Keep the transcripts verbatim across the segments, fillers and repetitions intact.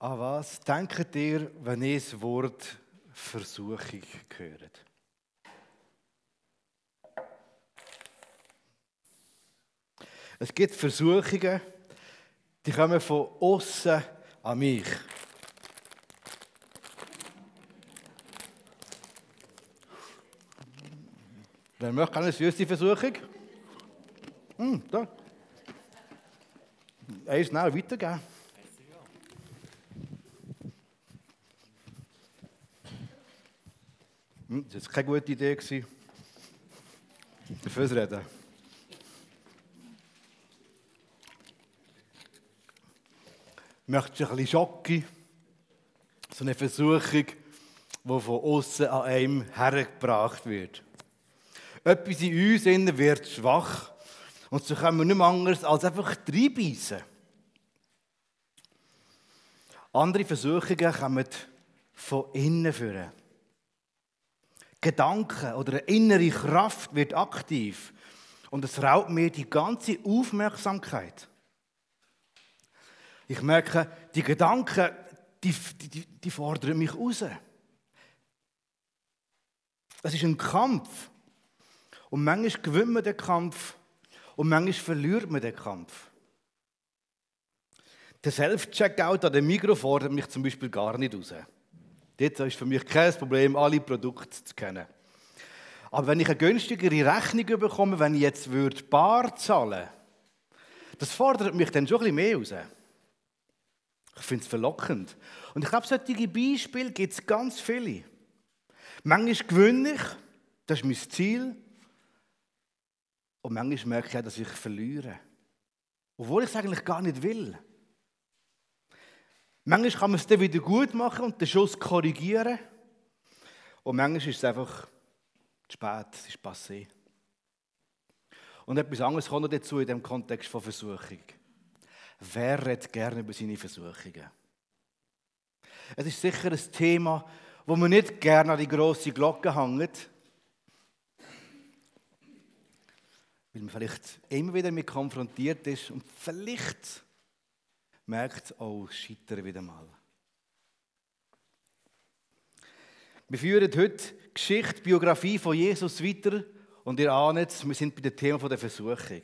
An was denkt ihr, wenn ihr das Wort Versuchung hört? Es gibt Versuchungen, die kommen von außen an mich. Wer möchte eine süße Versuchung? Hm, da. Eins schnell weitergeben. Hm, das war keine gute Idee. Dafür reden. Möchtest du ein bisschen Schocke? So eine Versuchung, die von außen an einem hergebracht wird. Etwas in uns innen wird schwach und so können wir nicht mehr anders als einfach reinbeissen. Andere Versuchungen kommen von innen führen. Gedanken oder eine innere Kraft wird aktiv und es raubt mir die ganze Aufmerksamkeit. Ich merke, die Gedanken, die, die, die fordern mich raus. Es ist ein Kampf. Und manchmal gewinnt man den Kampf und manchmal verliert man den Kampf. Der Self-Checkout an dem Migros fordert mich zum Beispiel gar nicht raus. Dort ist für mich kein Problem, alle Produkte zu kennen. Aber wenn ich eine günstigere Rechnung bekomme, wenn ich jetzt bar zahlen würde, das fordert mich dann schon ein bisschen mehr raus. Ich finde es verlockend. Und ich glaube, solche Beispiele gibt es ganz viele. Manchmal gewinne ich, das ist mein Ziel. Und manchmal merke ich auch, dass ich verliere. Obwohl ich es eigentlich gar nicht will. Manchmal kann man es dann wieder gut machen und den Schuss korrigieren. Und manchmal ist es einfach zu spät, es ist passé. Und etwas anderes kommt noch dazu in dem Kontext von Versuchung. Wer redet gerne über seine Versuchungen? Es ist sicher ein Thema, wo man nicht gerne an die grosse Glocke hängt. Weil man vielleicht immer wieder damit konfrontiert ist und vielleicht merkt, oh, ich scheitere wieder mal. Wir führen heute die Geschichte, die Biografie von Jesus weiter und ihr ahnt es, wir sind bei dem Thema der Versuchung.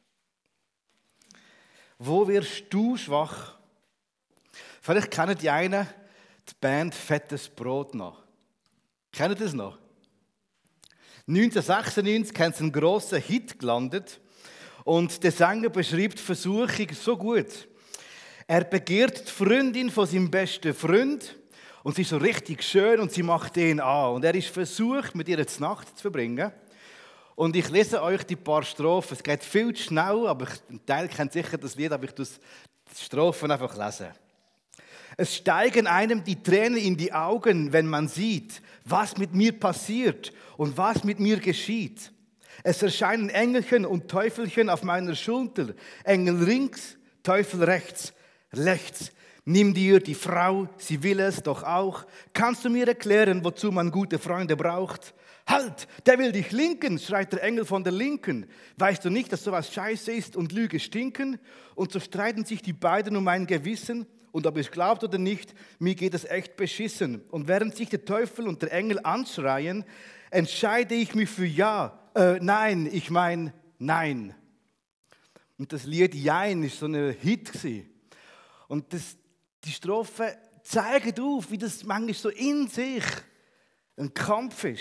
Wo wirst du schwach? Vielleicht kennen die einen die Band Fettes Brot noch. Kennen das noch? neunzehnhundertsechsundneunzig haben sie einen grossen Hit gelandet und der Sänger beschreibt die Versuchung so gut. Er begehrt die Freundin von seinem besten Freund und sie ist so richtig schön und sie macht ihn an. Und er ist versucht, mit ihr die Nacht zu verbringen. Und ich lese euch die paar Strophen. Es geht viel zu schnell, aber ein Teil kennt sicher das Lied, aber ich tue die Strophen einfach lesen. Es steigen einem die Tränen in die Augen, wenn man sieht, was mit mir passiert und was mit mir geschieht. Es erscheinen Engelchen und Teufelchen auf meiner Schulter, Engel links, Teufel rechts, rechts. Nimm dir die Frau, sie will es doch auch. Kannst du mir erklären, wozu man gute Freunde braucht? Halt, der will dich linken, schreit der Engel von der Linken. Weißt du nicht, dass sowas Scheiße ist und Lüge stinken? Und so streiten sich die beiden um mein Gewissen. Und ob ihr es glaubt oder nicht, mir geht es echt beschissen. Und während sich der Teufel und der Engel anschreien, entscheide ich mich für Ja. Äh, nein, ich meine Nein. Und das Lied Jein ist so ein Hit gewesen. Und das, die Strophen zeigen auf, wie das manchmal so in sich ein Kampf ist.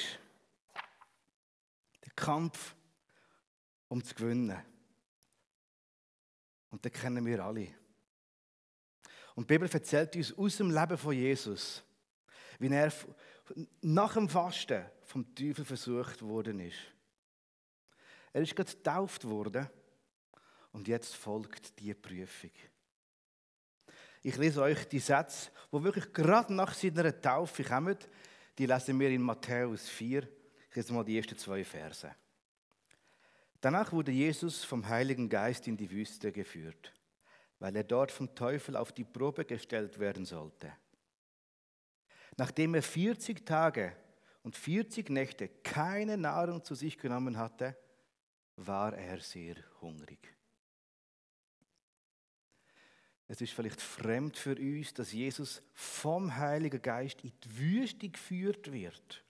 Der Kampf, um zu gewinnen. Und den kennen wir alle. Und die Bibel erzählt uns aus dem Leben von Jesus, wie er nach dem Fasten vom Teufel versucht worden ist. Er ist gerade getauft worden und jetzt folgt die Prüfung. Ich lese euch die Sätze, die wirklich gerade nach seiner Taufe kommen. Die lesen wir in Matthäus vier. Ich lese mal die ersten zwei Verse. Danach wurde Jesus vom Heiligen Geist in die Wüste geführt, weil er dort vom Teufel auf die Probe gestellt werden sollte. Nachdem er vierzig Tage und vierzig Nächte keine Nahrung zu sich genommen hatte, war er sehr hungrig. Es ist vielleicht fremd für uns, dass Jesus vom Heiligen Geist in die Wüste geführt wird.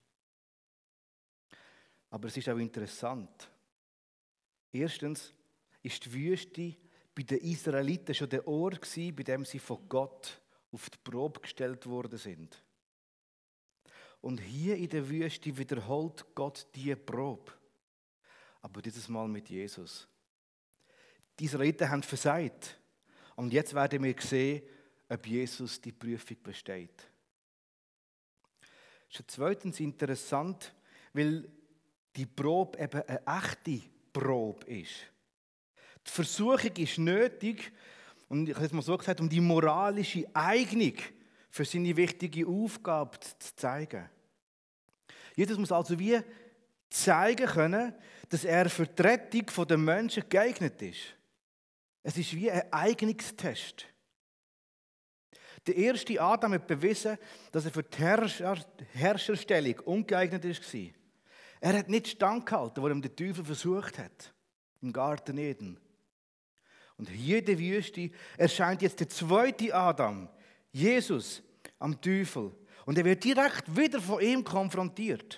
Aber es ist auch interessant. Erstens ist die Wüste bei den Israeliten schon der Ort gewesen, bei dem sie von Gott auf die Probe gestellt worden sind. Und hier in der Wüste wiederholt Gott diese Probe. Aber dieses Mal mit Jesus. Die Israeliten haben versagt. Und jetzt werden wir sehen, ob Jesus die Prüfung besteht. Das ist zweitens interessant, weil die Probe eben eine echte Probe ist. Die Versuchung ist nötig, und ich habe es mal so gesagt, um die moralische Eignung für seine wichtige Aufgabe zu zeigen. Jesus muss also wie zeigen können, dass er für die Rettung der Menschen geeignet ist. Es ist wie ein Eignungstest. Der erste Adam hat bewiesen, dass er für die Herrscher, Herrscherstellung ungeeignet war. Er hat nicht standgehalten, wo ihm der Teufel versucht hat, im Garten Eden. Und hier in der Wüste erscheint jetzt der zweite Adam, Jesus, am Teufel. Und er wird direkt wieder von ihm konfrontiert.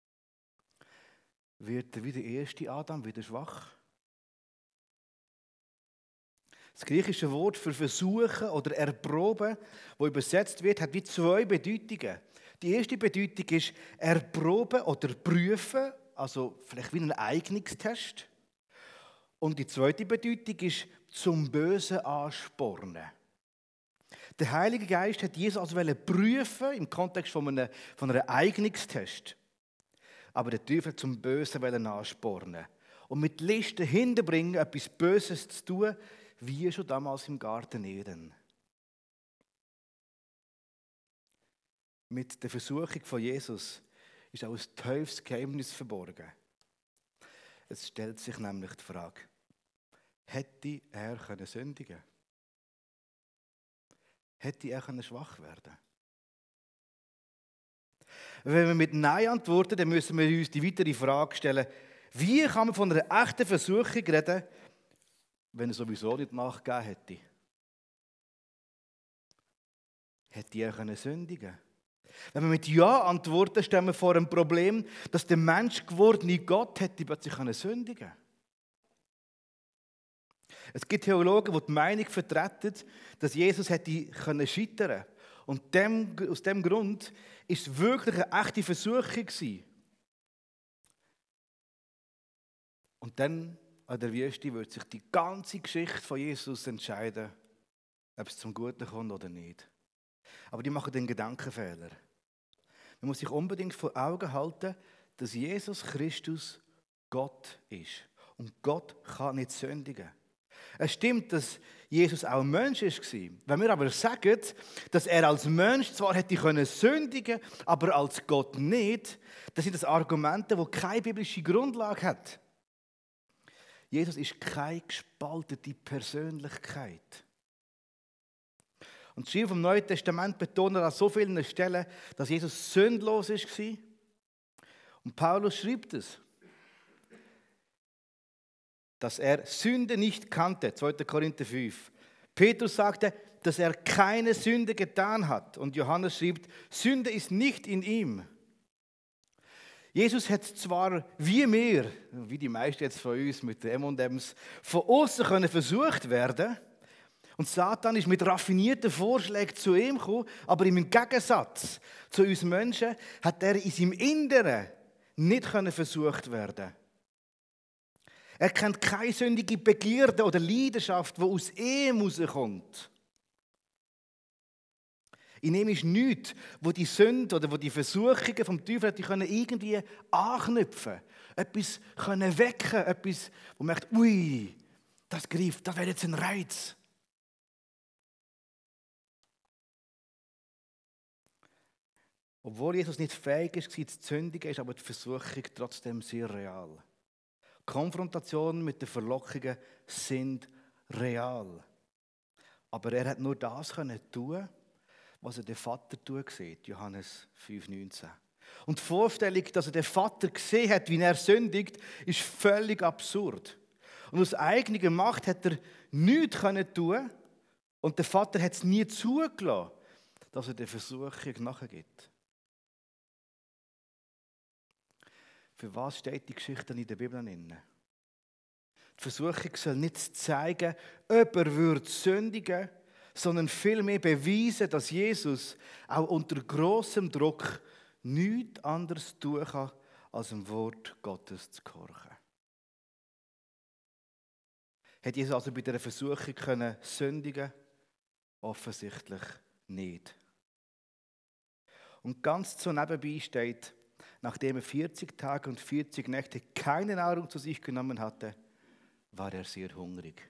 Wird er wie der erste Adam wieder schwach? Das griechische Wort für versuchen oder erproben, das übersetzt wird, hat wie zwei Bedeutungen. Die erste Bedeutung ist erproben oder prüfen, also vielleicht wie ein Eignungstest. Und die zweite Bedeutung ist zum Bösen anspornen. Der Heilige Geist hat Jesus also prüfen im Kontext von einem, von einem Eignungstest. Aber der Teufel zum Bösen anspornen. Und mit Listen hinterbringen, etwas Böses zu tun, wie schon damals im Garten Eden. Mit der Versuchung von Jesus ist auch ein tiefes Geheimnis verborgen. Es stellt sich nämlich die Frage, hätte er können sündigen? Hätte er können schwach werden? Wenn wir mit Nein antworten, dann müssen wir uns die weitere Frage stellen, wie kann man von einer echten Versuchung reden, wenn er sowieso nicht nachgegeben hätte? Hätte er können sündigen? Wenn wir mit Ja antworten, stellen wir vor ein Problem, dass der Mensch gewordene Gott hätte plötzlich können sündigen. Es gibt Theologen, die die Meinung vertreten, dass Jesus hätte können scheitern. Und dem, aus diesem Grund ist es wirklich eine echte Versuchung gewesen. Und dann an der Wüste wird sich die ganze Geschichte von Jesus entscheiden, ob es zum Guten kommt oder nicht. Aber die machen den Gedankenfehler. Man muss sich unbedingt vor Augen halten, dass Jesus Christus Gott ist. Und Gott kann nicht sündigen. Es stimmt, dass Jesus auch ein Mensch war. Wenn wir aber sagen, dass er als Mensch zwar hätte können sündigen, aber als Gott nicht, dann sind das Argumente, die keine biblische Grundlage haben. Jesus ist keine gespaltene Persönlichkeit. Und die Schrift vom Neuen Testament betont an so vielen Stellen, dass Jesus sündlos war. Und Paulus schreibt es, dass er Sünde nicht kannte, zweiter Korinther fünf. Petrus sagte, dass er keine Sünde getan hat. Und Johannes schreibt, Sünde ist nicht in ihm. Jesus hat zwar wie wir, wie die meisten jetzt von uns mit den M und M's, von außen können versucht werden. Und Satan ist mit raffinierten Vorschlägen zu ihm gekommen, aber im Gegensatz zu uns Menschen hat er in seinem Inneren nicht versucht werden. Er kennt keine sündige Begierde oder Leidenschaft, die aus ihm herauskommt. In ihm ist nichts, wo die Sünde oder wo die Versuchungen vom Teufel die können irgendwie anknüpfen können. Etwas können wecken, etwas, wo man merkt, ui, das greift, das wäre jetzt ein Reiz. Obwohl Jesus nicht fähig war, zu sündigen, ist aber die Versuchung trotzdem sehr real. Konfrontationen mit den Verlockungen sind real. Aber er hat nur das können tun, was er den Vater tun sieht, Johannes fünf neunzehn. Und die Vorstellung, dass er den Vater gesehen hat, wie er sündigt, ist völlig absurd. Und aus eigener Macht hat er nichts können tun, Und der Vater hat es nie zugelassen, dass er der Versuchung nachgibt. Für was steht die Geschichte in der Bibel drin? Die Versuchung soll nicht zeigen, ob er würde sündigen, sondern vielmehr beweisen, dass Jesus auch unter grossem Druck nichts anderes tun kann, als dem Wort Gottes zu gehorchen. Hat Jesus also bei dieser Versuchung können sündigen? Offensichtlich nicht. Und ganz so nebenbei steht, nachdem er vierzig Tage und vierzig Nächte keine Nahrung zu sich genommen hatte, war er sehr hungrig.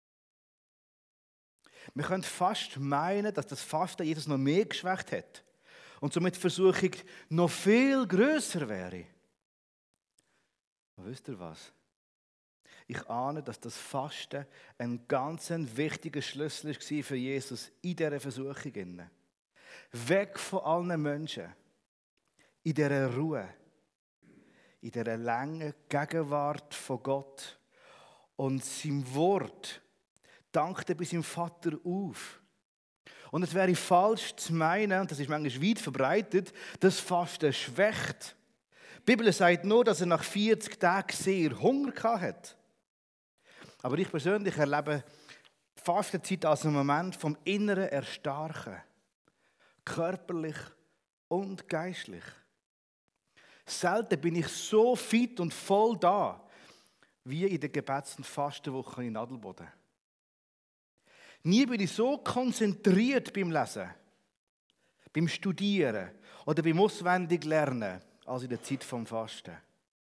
Wir können fast meinen, dass das Fasten Jesus noch mehr geschwächt hat und somit die Versuchung noch viel grösser wäre. Aber wisst ihr was? Ich ahne, dass das Fasten ein ganz wichtiger Schlüssel war für Jesus in dieser Versuchung. Weg von allen Menschen, in dieser Ruhe, in dieser langen Gegenwart von Gott und seinem Wort dankte bei seinem Vater auf. Und es wäre falsch zu meinen, und das ist manchmal weit verbreitet, dass Fasten schwächt. Die Bibel sagt nur, dass er nach vierzig Tagen sehr Hunger hatte. Aber ich persönlich erlebe die Fastenzeit als einen Moment vom inneren Erstarken. Körperlich und geistlich. Selten bin ich so fit und voll da, wie in der Gebets- und Fastenwoche in Adelboden. Nie bin ich so konzentriert beim Lesen, beim Studieren oder beim Auswendiglernen, als in der Zeit vom Fasten.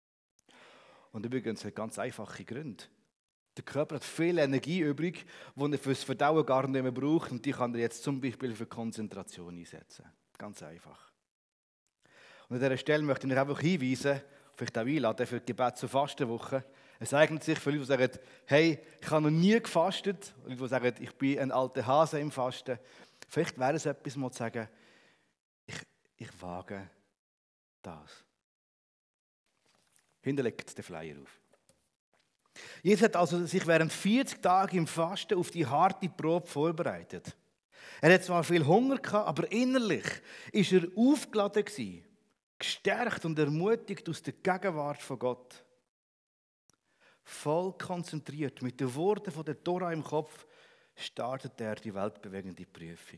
Und übrigens hat ganz einfache Gründe. Der Körper hat viel Energie übrig, die er fürs Verdauen gar nicht mehr braucht. Und die kann er jetzt zum Beispiel für Konzentration einsetzen. Ganz einfach. Und an dieser Stelle möchte ich euch einfach hinweisen, vielleicht auch einladen für die Gebets- und Fastenwoche. Es eignet sich für Leute, die sagen, hey, ich habe noch nie gefastet. Und Leute, die sagen, ich bin ein alter Hase im Fasten. Vielleicht wäre es etwas, mal zu sagen, ich, ich wage das. Hinterlegt den Flyer auf. Jesus hat also sich während vierzig Tagen im Fasten auf die harte Probe vorbereitet. Er hat zwar viel Hunger gehabt, aber innerlich ist er aufgeladen gewesen, gestärkt und ermutigt aus der Gegenwart von Gott. Voll konzentriert, mit den Worten von der Tora im Kopf, startet er die weltbewegende Prüfung.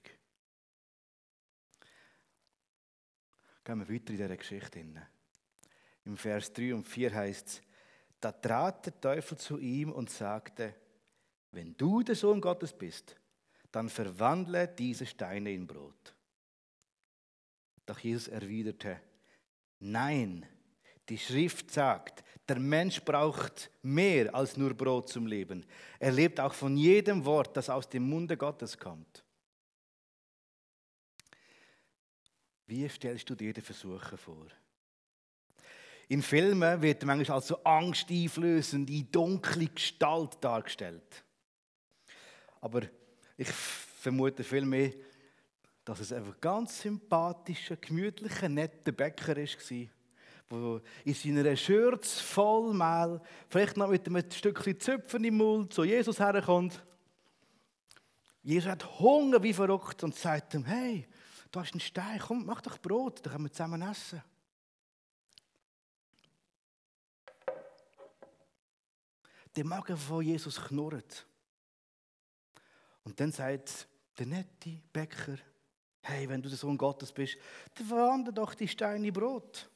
Gehen wir weiter in dieser Geschichte hin. Im Vers drei und vier heißt es, da trat der Teufel zu ihm und sagte, wenn du der Sohn Gottes bist, dann verwandle diese Steine in Brot. Doch Jesus erwiderte, nein, die Schrift sagt, der Mensch braucht mehr als nur Brot zum Leben. Er lebt auch von jedem Wort, das aus dem Munde Gottes kommt. Wie stellst du dir die Versuche vor? In Filmen wird manchmal als so angsteinflößende, dunkle Gestalt dargestellt. Aber ich vermute vielmehr, dass es ein ganz sympathischer, gemütlicher, netter Bäcker war, der in seiner Schürze voll Mehl, vielleicht noch mit einem Stückchen Zöpfen im Mund, zu Jesus herkommt. Jesus hat Hunger wie verrückt und sagt ihm, hey, du hast einen Stein, komm, mach doch Brot, dann können wir zusammen essen. Der Magen von Jesus knurrt. Und dann sagt der nette Bäcker, hey, wenn du der Sohn Gottes bist, dann verwandle doch die Steine in Brot.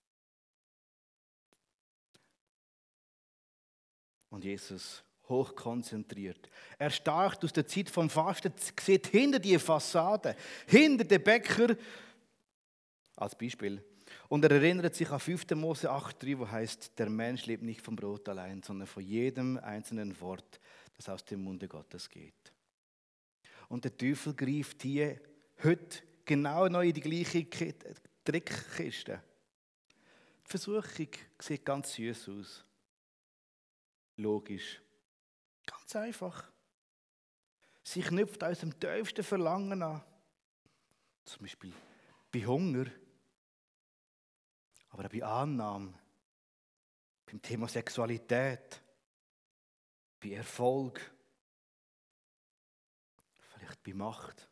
Und Jesus, hochkonzentriert, erstarkt aus der Zeit vom Fasten, sieht hinter die Fassade, hinter den Bäcker, als Beispiel. Und er erinnert sich an fünfter Mose acht drei, wo heißt, der Mensch lebt nicht vom Brot allein, sondern von jedem einzelnen Wort, das aus dem Munde Gottes geht. Und der Teufel greift hier heute genau noch in die gleiche Trickkiste. Die Versuchung sieht ganz süß aus. Logisch. Ganz einfach. Sie knüpft aus dem tiefsten Verlangen an. Zum Beispiel bei Hunger. Aber auch bei Annahme. Beim Thema Sexualität. Bei Erfolg. vielleicht bei Macht,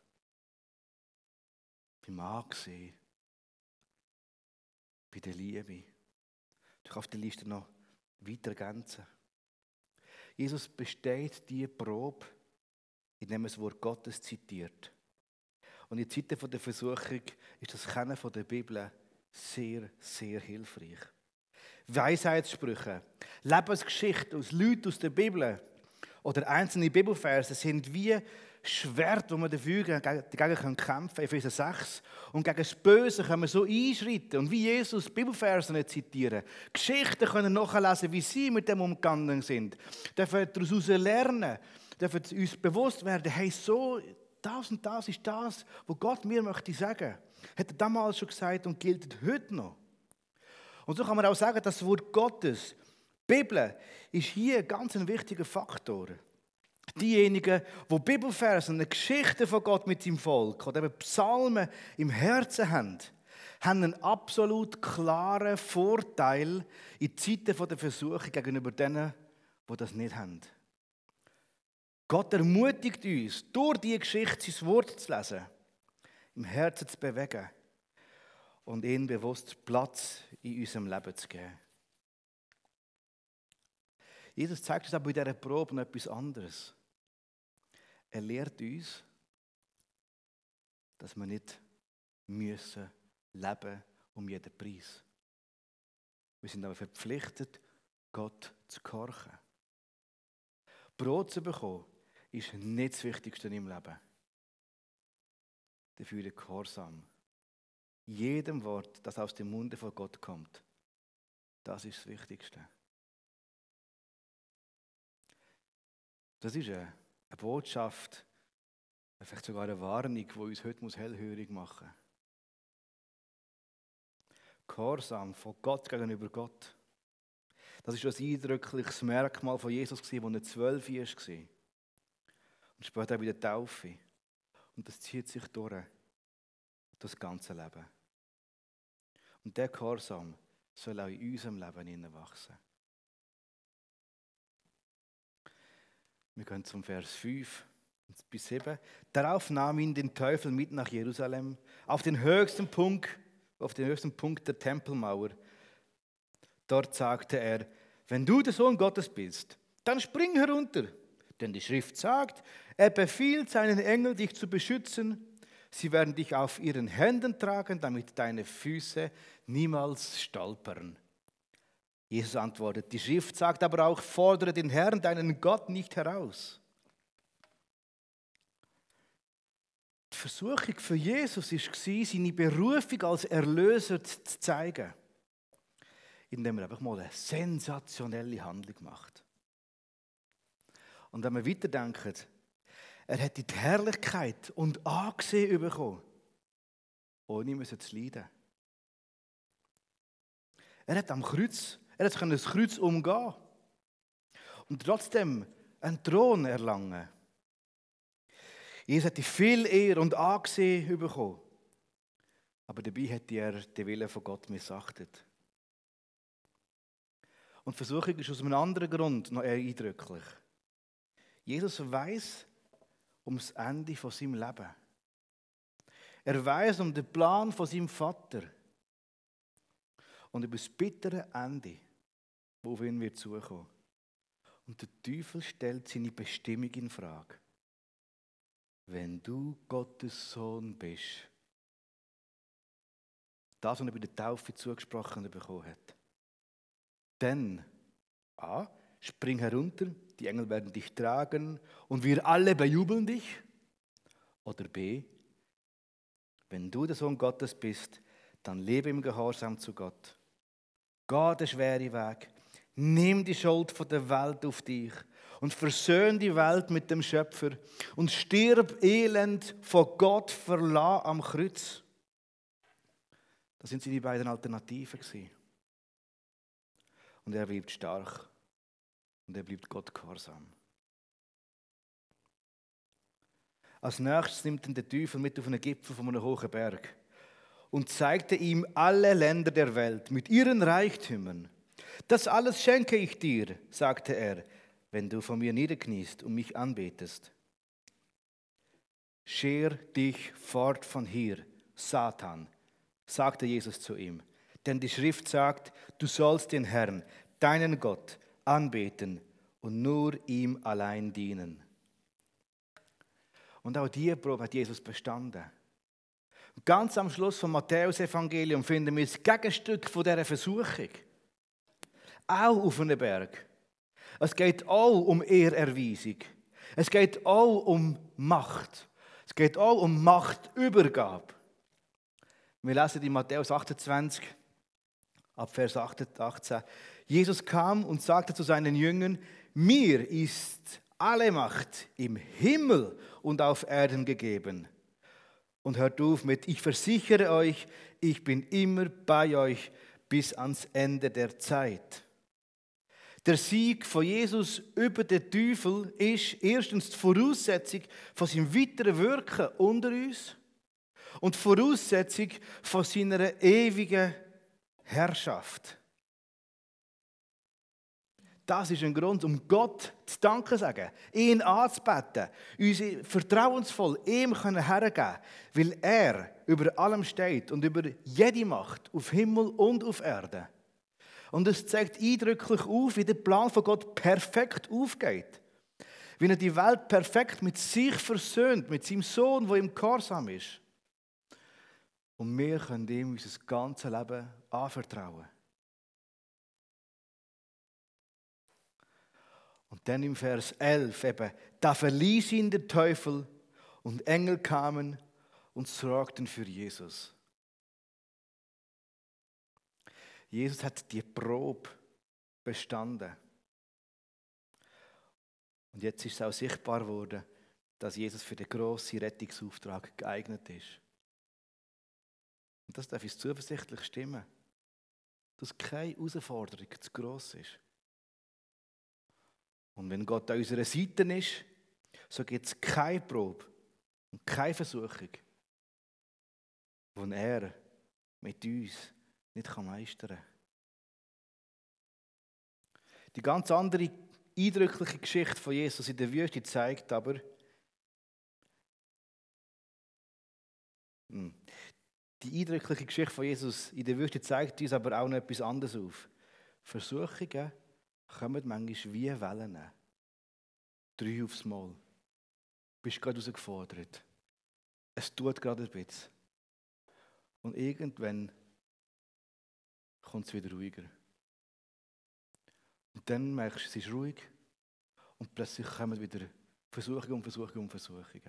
beim Ansehen, bei der Liebe. Du kannst die Liste noch weiter ergänzen. Jesus besteht diese Probe, indem er das Wort Gottes zitiert. Und in Zeiten der Versuchung ist das Kennen der Bibel sehr, sehr hilfreich. Weisheitssprüche, Lebensgeschichten aus Leuten aus der Bibel oder einzelne Bibelverse sind wie Schwert, wo man dafür dagegen kämpfen kann, Epheser sechs. Und gegen das Böse können wir so einschreiten. Und wie Jesus Bibelverse nicht zitieren. Geschichten können nachlesen, wie sie mit dem umgegangen sind. Dürfen daraus lernen, dürfen uns bewusst werden, hey, so, das und das ist das, was Gott mir möchte sagen. Hat er damals schon gesagt und gilt heute noch. Und so kann man auch sagen, das Wort Gottes, die Bibel, ist hier ganz ein wichtiger Faktor. Diejenigen, die Bibelverse und Geschichten von Gott mit seinem Volk oder eben Psalmen im Herzen haben, haben einen absolut klaren Vorteil in Zeiten der Versuchung gegenüber denen, die das nicht haben. Gott ermutigt uns, durch diese Geschichte sein Wort zu lesen, im Herzen zu bewegen und ihnen bewusst Platz in unserem Leben zu geben. Jesus zeigt uns aber in dieser Probe noch etwas anderes. Er lehrt uns, dass wir nicht müssen leben um jeden Preis. Wir sind aber verpflichtet, Gott zu gehorchen. Brot zu bekommen ist nicht das Wichtigste im Leben. Dafür der Gehorsam. Jedem Wort, das aus dem Munde von Gott kommt, das ist das Wichtigste. Das ist eine, eine Botschaft, vielleicht sogar eine Warnung, die uns heute hellhörig machen muss. Gehorsam von Gott gegenüber Gott. Das ist ein eindrückliches Merkmal von Jesus, als er zwölf war. Und später auch bei der Taufe. Und das zieht sich durch das ganze Leben. Und der Gehorsam soll auch in unserem Leben hineinwachsen. Wir gehen zum Vers fünf bis sieben. Darauf nahm ihn den Teufel mit nach Jerusalem, auf den höchsten Punkt, auf den höchsten Punkt der Tempelmauer. Dort sagte er, wenn du der Sohn Gottes bist, dann spring herunter. Denn die Schrift sagt, er befiehlt seinen Engeln, dich zu beschützen. Sie werden dich auf ihren Händen tragen, damit deine Füße niemals stolpern. Jesus antwortet, die Schrift sagt aber auch, fordere den Herrn, deinen Gott, nicht heraus. Die Versuchung für Jesus war, seine Berufung als Erlöser zu zeigen, indem er einfach mal eine sensationelle Handlung macht. Und wenn wir weiterdenken, er hat die Herrlichkeit und Ansehen bekommen, ohne zu leiden. Er hat am Kreuz, er hat das Kreuz umgehen und trotzdem einen Thron erlangen. Jesus hat viel Ehre und Ansehen bekommen, aber dabei hat er den Willen von Gott missachtet. Und die Versuchung ist aus einem anderen Grund noch eher eindrücklich. Jesus weiß um das Ende von seinem Leben. Er weiß um den Plan von seinem Vater und über das bittere Ende, das auf ihn wird zukommen. Und der Teufel stellt seine Bestimmung in Frage. Wenn du Gottes Sohn bist, das, was er bei der Taufe zugesprochen bekommen hat, dann A, spring herunter, die Engel werden dich tragen und wir alle bejubeln dich. Oder B, wenn du der Sohn Gottes bist, dann lebe im Gehorsam zu Gott. Geh den schweren Weg, nimm die Schuld von der Welt auf dich und versöhn die Welt mit dem Schöpfer und stirb elend von Gott verlassen am Kreuz. Das sind seine beiden Alternativen gewesen. Und er bleibt stark. Und er bleibt Gott gehorsam. Als nächstes nimmt ihn der Teufel mit auf einen Gipfel von einem hohen Berg und zeigte ihm alle Länder der Welt mit ihren Reichtümern. Das alles schenke ich dir, sagte er, wenn du von mir niederkniest und mich anbetest. Scher dich fort von hier, Satan, sagte Jesus zu ihm. Denn die Schrift sagt, du sollst den Herrn, deinen Gott, anbeten und nur ihm allein dienen. Und auch diese Probe hat Jesus bestanden. Und ganz am Schluss vom Matthäus-Evangelium finden wir das Gegenstück von dieser Versuchung. Auch auf einem Berg. Es geht auch um Ehrerweisung. Es geht auch um Macht. Es geht auch um Machtübergabe. Wir lesen in Matthäus achtundzwanzig, ab Vers achtzehn. Jesus kam und sagte zu seinen Jüngern, mir ist alle Macht im Himmel und auf Erden gegeben. Und hört auf mit, ich versichere euch, ich bin immer bei euch bis ans Ende der Zeit. Der Sieg von Jesus über den Teufel ist erstens die Voraussetzung von seinem weiteren Wirken unter uns und die Voraussetzung von seiner ewigen Herrschaft. Das ist ein Grund, um Gott zu danken sagen, ihn anzubeten, uns vertrauensvoll ihm hergeben können, weil er über allem steht und über jede Macht auf Himmel und auf Erde. Und es zeigt eindrücklich auf, wie der Plan von Gott perfekt aufgeht. Wie er die Welt perfekt mit sich versöhnt, mit seinem Sohn, der ihm gehorsam ist. Und wir können ihm unser ganzes Leben anvertrauen. Und dann im Vers elf eben, da verließ ihn der Teufel und Engel kamen und sorgten für Jesus. Jesus hat die Probe bestanden. Und jetzt ist es auch sichtbar geworden, dass Jesus für den grossen Rettungsauftrag geeignet ist. Und das darf uns zuversichtlich stimmen, dass keine Herausforderung zu gross ist. Und wenn Gott an unserer Seite ist, so gibt es keine Probe und keine Versuchung, die er mit uns nicht meistern kann. Die ganz andere, eindrückliche Geschichte von Jesus in der Wüste zeigt aber, die eindrückliche Geschichte von Jesus in der Wüste zeigt uns aber auch noch etwas anderes auf. Versuchungen kommen manchmal wie Wellen. Drei aufs Mal. Du bist gerade herausgefordert. Es tut gerade ein bisschen. Und irgendwann kommt es wieder ruhiger. Und dann merkst du, es ist ruhig. Und plötzlich kommen wieder Versuchungen und Versuchungen und Versuchungen.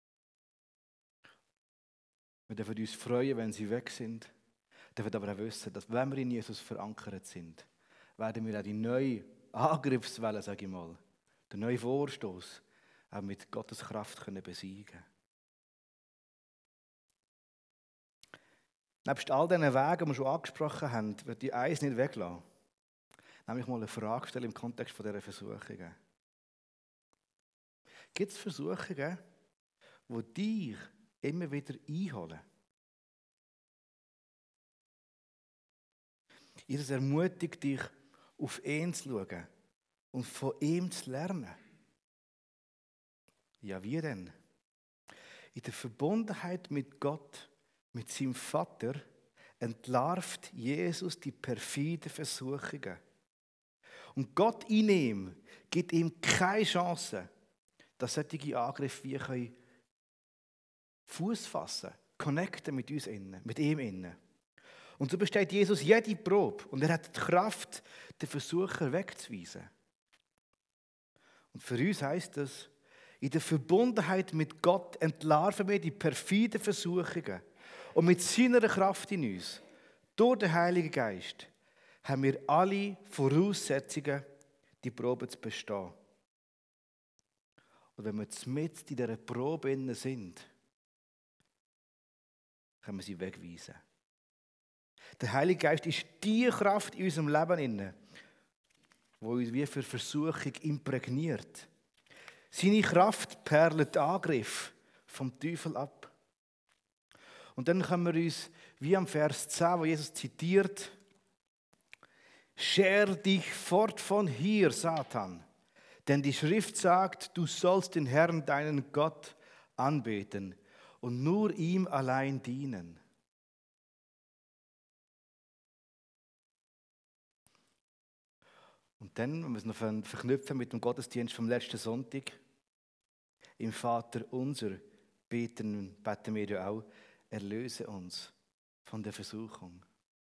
Wir dürfen uns freuen, wenn sie weg sind. Wir dürfen aber auch wissen, dass wenn wir in Jesus verankert sind, werden wir auch die neue Angriffswelle, sage ich mal, den neuen Vorstoß auch mit Gottes Kraft können besiegen. Nebst all diesen Wegen, die wir schon angesprochen haben, wird die eins nicht weglassen. Nämlich mal eine Frage stellen im Kontext dieser Versuchungen. Gibt es Versuchungen, die dich immer wieder einholen? Jesus ermutigt dich, auf ihn zu schauen und von ihm zu lernen. Ja, wie denn? In der Verbundenheit mit Gott, mit seinem Vater, entlarvt Jesus die perfiden Versuchungen. Und Gott in ihm gibt ihm keine Chance, dass solche Angriffe wie können Fuß fassen, connecten mit uns innen, mit ihm innen. Und so besteht Jesus jede Probe und er hat die Kraft, den Versucher wegzuweisen. Und für uns heisst das, in der Verbundenheit mit Gott entlarven wir die perfiden Versuchungen. Und mit seiner Kraft in uns, durch den Heiligen Geist, haben wir alle Voraussetzungen, die Probe zu bestehen. Und wenn wir mitten in dieser Probe sind, können wir sie wegweisen. Der Heilige Geist ist die Kraft in unserem Leben, die uns wie für Versuchung imprägniert. Seine Kraft perlt den Angriff vom Teufel ab. Und dann können wir uns, wie am Vers zehn, wo Jesus zitiert, scher dich fort von hier, Satan. Denn die Schrift sagt, du sollst den Herrn, deinen Gott, anbeten und nur ihm allein dienen. Und dann, wenn wir es noch verknüpfen mit dem Gottesdienst vom letzten Sonntag, im Vater unser beten, beten wir ja auch, erlöse uns von der Versuchung.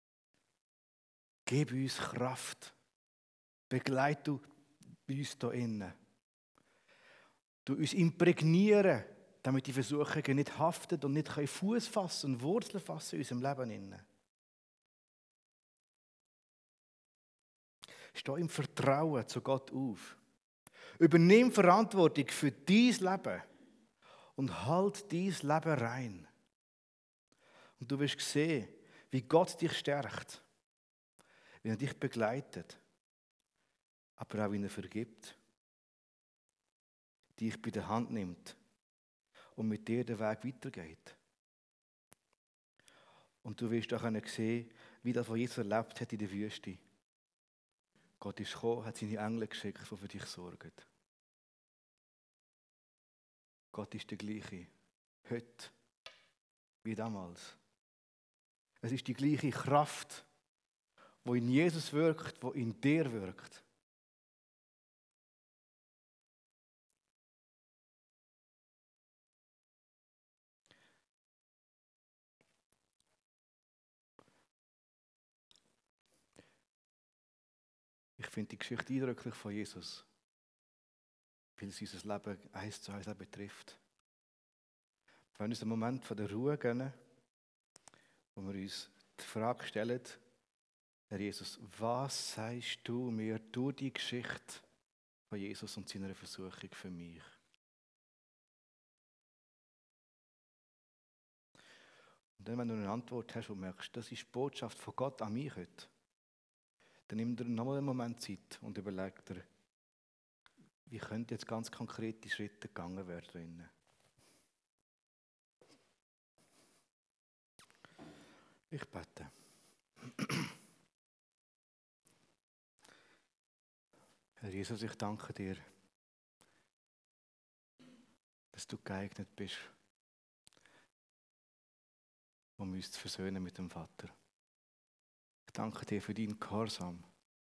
Gib uns Kraft. Begleite du uns hier innen. Du uns imprägnieren, damit die Versuchungen nicht haften und nicht Fuß fassen und Wurzeln fassen in unserem Leben innen. Steh im Vertrauen zu Gott auf. Übernimm Verantwortung für dein Leben und halt dein Leben rein. Und du wirst sehen, wie Gott dich stärkt, wie er dich begleitet, aber auch wie er vergibt, dich bei der Hand nimmt und mit dir den Weg weitergeht. Und du wirst auch sehen, wie das, was Jesus erlebt hat in der Wüste. Gott ist gekommen, hat seine Engel geschickt, die für dich sorgen. Gott ist der gleiche, heute wie damals. Es ist die gleiche Kraft, die in Jesus wirkt, die in dir wirkt. Ich finde die Geschichte eindrücklich von Jesus, weil sie unser Leben eins zu eins betrifft. Wir wollen uns einen Moment von der Ruhe gönnen, wo wir uns die Frage stellen, Herr Jesus, was sagst du mir durch die Geschichte von Jesus und seiner Versuchung für mich? Und dann, wenn du eine Antwort hast und merkst, das ist die Botschaft von Gott an mich heute, dann nimm dir nochmal einen Moment Zeit und überleg dir, wie könnte jetzt ganz konkrete Schritte gegangen werden. Ich bete. Herr Jesus, ich danke dir, dass du geeignet bist, um uns zu versöhnen mit dem Vater. Ich danke dir für deinen Gehorsam.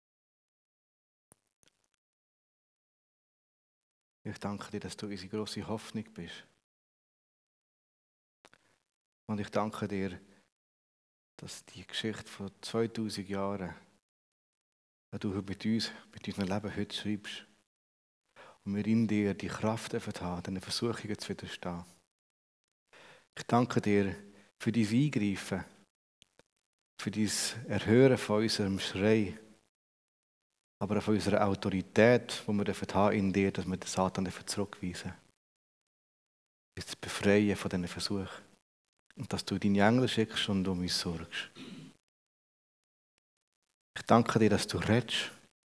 Ich danke dir, dass du unsere grosse Hoffnung bist. Und ich danke dir, dass die Geschichte von zweitausend Jahren, die du mit uns, mit unserem Leben heute schreibst, und wir in dir die Kraft haben, diesen Versuchungen zu widerstehen. Ich danke dir für dein Eingreifen, für dein Erhören von unserem Schrei, aber auch von unserer Autorität, die wir haben in dir, dass wir den Satan zurückweisen. Uns zu befreien von diesen Versuchen. Und dass du deine Engel schickst und um uns sorgst. Ich danke dir, dass du redest.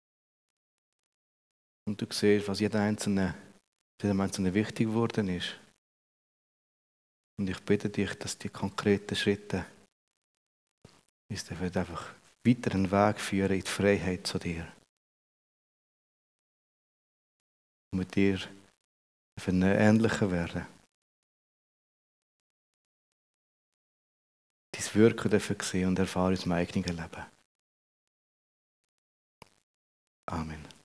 Und du siehst, was jedem Einzelnen, jedem Einzelnen wichtig geworden ist. Und ich bitte dich, dass die konkreten Schritte uns einfach weiter einen Weg führen in die Freiheit zu dir. Und mit dir ähnlicher werden. Dein Wirken dürfen sehen und erfahren in unserem eigenen Leben. Amen.